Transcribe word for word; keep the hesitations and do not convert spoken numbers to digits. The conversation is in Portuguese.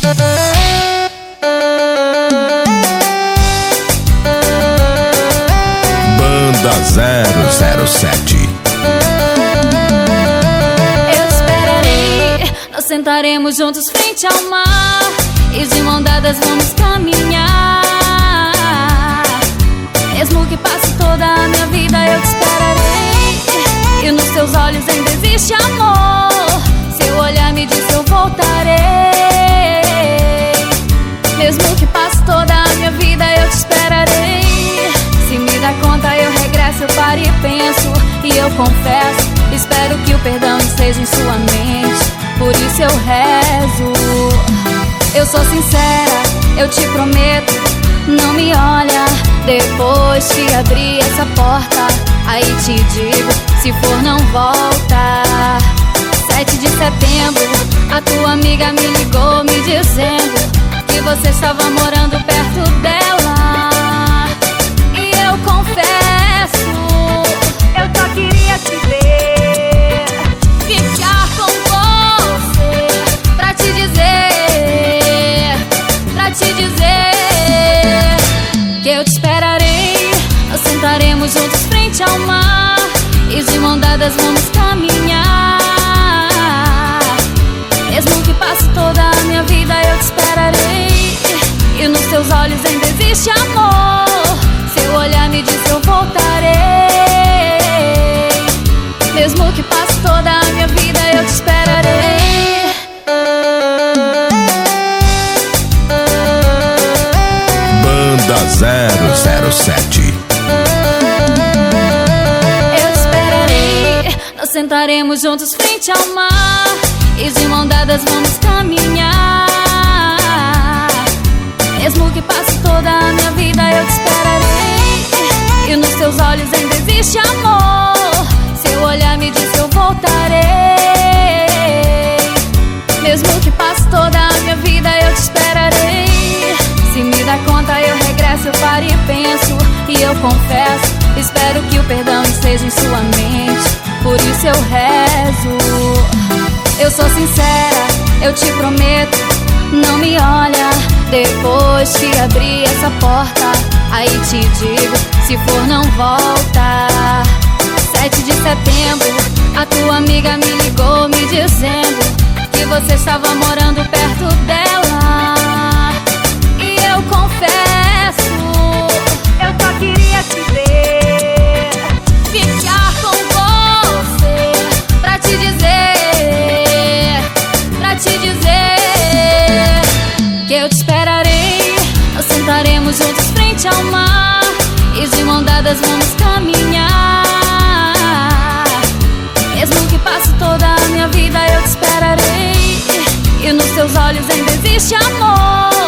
Banda zero zero sete. Eu esperarei, nós sentaremos juntos frente ao mar e de mão dadas vamos caminhar. Mesmo que passe toda a minha vida, eu te esperarei. E nos teus olhos ainda existe amor. Seu olhar me diz que eu voltarei. Mesmo que passe toda a minha vida, eu te esperarei. Se me dá conta eu regresso, eu paro e penso. E eu confesso, espero que o perdão esteja em sua mente. Por isso eu rezo. Eu sou sincera, eu te prometo. Não me olha depois que abrir essa porta. Aí te digo, se for não volta. Sete de setembro, a tua amiga me ligou me dizendo que você estava morando perto dela. E eu confesso, eu só queria te ver, ficar com você, pra te dizer, pra te dizer que eu te esperarei. Nós sentaremos juntos frente ao mar e de mão dadas vamos caminhar. Mesmo que passe toda a minha vida, eu te esperarei. E nos teus olhos ainda existe amor. Seu olhar me diz que eu voltarei. Mesmo que passe toda a minha vida, eu te esperarei. Banda zero zero sete. Eu te esperarei, nós sentaremos juntos frente ao mar e de mão dadas vamos caminhar. Mesmo que passe toda a minha vida, eu te esperarei. E nos teus olhos ainda existe amor. Seu olhar me diz que eu voltarei. Mesmo que passe toda a minha vida, eu te esperarei. Se me dá conta eu regresso, eu paro e penso. E eu confesso, espero que o perdão esteja em sua mente. Por isso eu rezo. Eu sou sincera, eu te prometo. Não me olha depois que abrir essa porta. Aí te digo, se for não volta. Sete de setembro, a tua amiga me ligou me dizendo que você estava morando perto dela. E eu confesso, eu só queria te ver, ficar com você, pra te dizer, pra te dizer que eu te esperarei. Nós sentaremos juntos frente ao mar e de mão dadas vamos caminhar. Mesmo que passe toda a minha vida, eu te esperarei. E nos teus olhos ainda existe amor.